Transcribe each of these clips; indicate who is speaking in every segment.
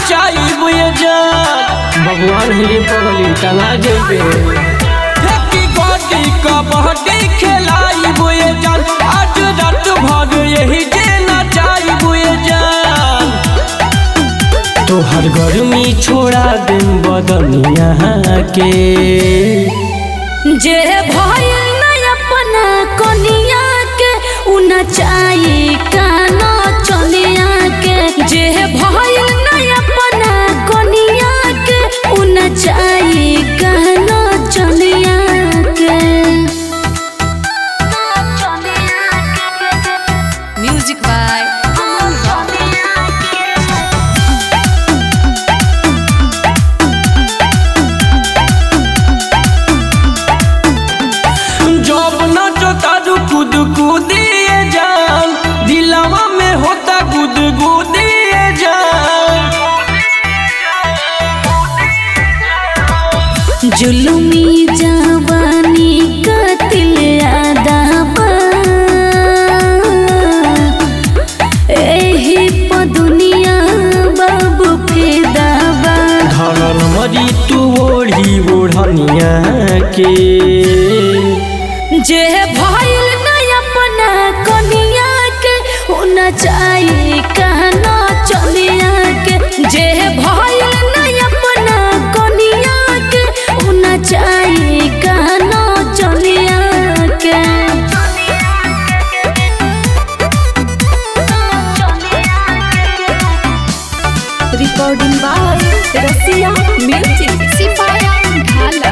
Speaker 1: नचाइब ये जान।
Speaker 2: भगवान हिरे पगली टंगा जेबे।
Speaker 1: फेंकी गोटी कबड्डी खेलाइब ये जान। आज रात भर यही जे नचाइब ये जान।
Speaker 2: तोहर गर्मी छोड़ा देम बदनिया के।
Speaker 3: जे भइल न अपना कनिया के उ नचाई काना चलिया के। जे भइल न अपना कनिया के उ नचाई काना चलिया के। म्यूजिक बाय
Speaker 1: जब नाचो तारू कूद कूदिए जान। दिलवा में होता गुद गुदिए जान।
Speaker 3: जुलुमी जवानी कतिल आदाबा। एही प दुनिया बाबू फिदाबा।
Speaker 2: धरल मरी तू ओढ़ी ओढ़निया के।
Speaker 3: जे भइल न अपना कनिया के उ नचाई कहना चलिया के। जे भइल न अपना कनिया के उ नचाई कहना चलिया के। Recording by Rasiya music Sipaya Dhala.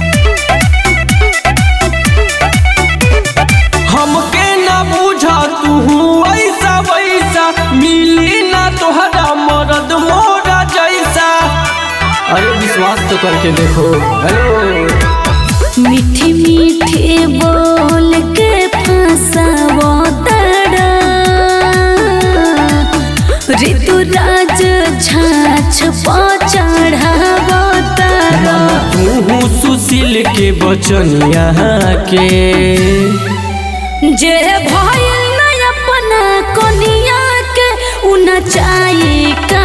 Speaker 1: हमके ना बुझा तू ऐसा वैसा। मिली ना तोहरा मरद मोरा जैसा।
Speaker 2: अरे विश्वास तो करके देखो। हेलो
Speaker 3: मीठी मीठी बोल के फंसावो तड़ा। ऋतुराज छाछ पर चढ़ावो तड़ा।
Speaker 2: तू सुशील के बचनिया के।
Speaker 3: जे भइल न अपना कनिया के उ नचाई